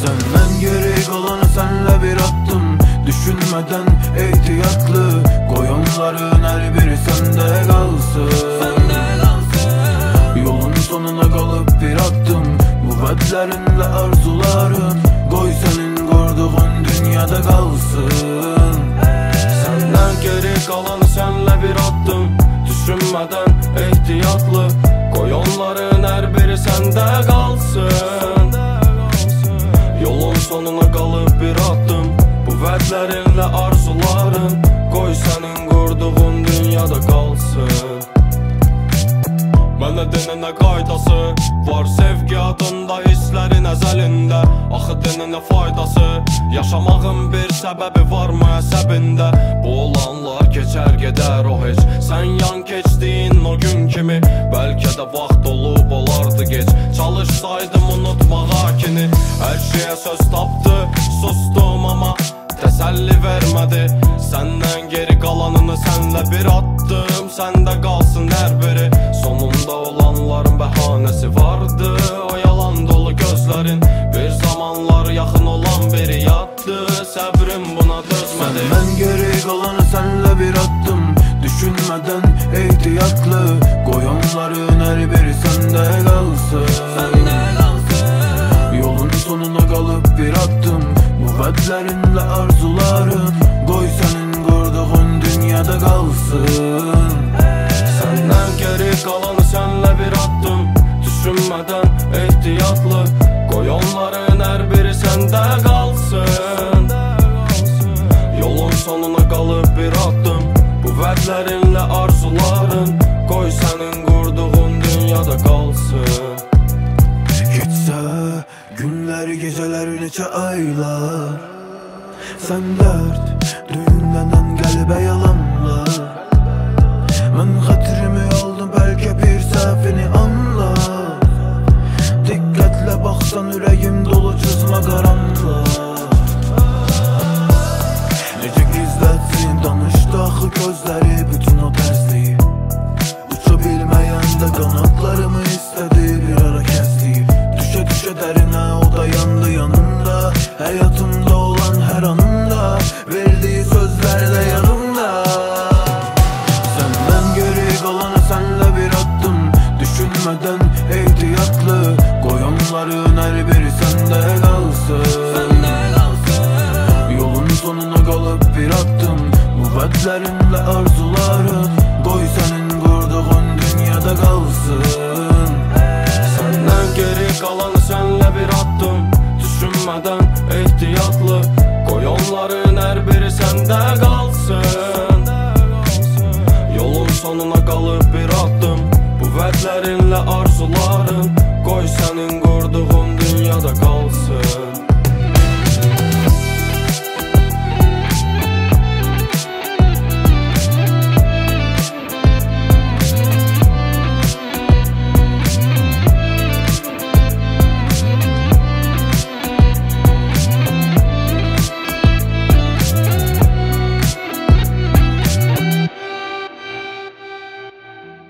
Senden geri kalanı senle bir attım, düşünmeden ihtiyatlı. Koyunların her biri sende kalsın. Yolun sonuna kalıp bir attım, kuvvetlerinle arzuların. Koy senin kurduğun dünyada kalsın. Senden geri kalanı senle bir attım, düşünmeden ihtiyatlı. Koyunların her biri sende kalsın. Yolun sonuna kalıp bir attım, kuvvetlerinle arzuların. Koy senin kurduğun dünyada kalsın. Mənə denənə qaydası var sevgi adında, hisslərin əzəlində. Axı denənə faydası, yaşamağın bir səbəbi varmı əsəbində? Bu olanlar keçər gedər o heç, sən yan keçdiyin o gün kimi. Bəlkə də vaxt olub olardı geç, çalışsaydım unutmağa kini. Hər şeyə söz tapdı, sustum amma təsəlli vermədi. Səndən geri qalanını sənlə bir attım, səndə qalsın hər biri. Sonunda olanların bəhanəsi vardı, o yalan dolu gözlərin. Bir zamanlar yaxın olan biri yatdı, səbrim buna dözmədi. Səndən geri qalanı sənlə bir attım, düşünmeden ihtiyatlı. Koyunların her biri sende kalsın. Yolun sonuna kalıp bir attım, kuvvetlerinle arzuların. Koy senin kurduğun dünyada kalsın. Senden geri kalanı senle bir attım, düşünmeden ihtiyatlı. Koyunların her biri sende kalsın. Yolun sonuna kalıp bir attım, kuvvetlerinle arzuların. Koy senin kurduğun dünyada kalsın. Geçse günler geceler neçə aylar, sen dert düğünlenen qəlbə yalanlar. Mən xətrimi aldım, bəlkə bir səhvini anlar. Diqqətlə baxsan ürəyim dolu cızma qaranlar. Necə gizlətsin danışdı axı gözləri bütün o tərsliyi. Uça bilməyən də qanatlarımı istədi, bir ara kəsdi. Düşə düşə dərinə o da yandı yanımda, həyatımda olan hər anımda, verdiği sözlərlə yanımda. Səndən geri qalanı sənlə bir attım, düşünmeden ihtiyatlı. Koyunların her biri sende kalsın. Yolun sonuna kalıp bir attım, kuvvetlerinle arzuların. Koy senin kurduğun dünyada kalsın. Senden geri kalanı senle bir attım, düşünmeden ihtiyatlı. Koyunların her biri sende kalsın. Yolun sonuna kalıp bir attım, kuvvetlerinle arzuların. Koy senin kurduğun dünyada kalsın.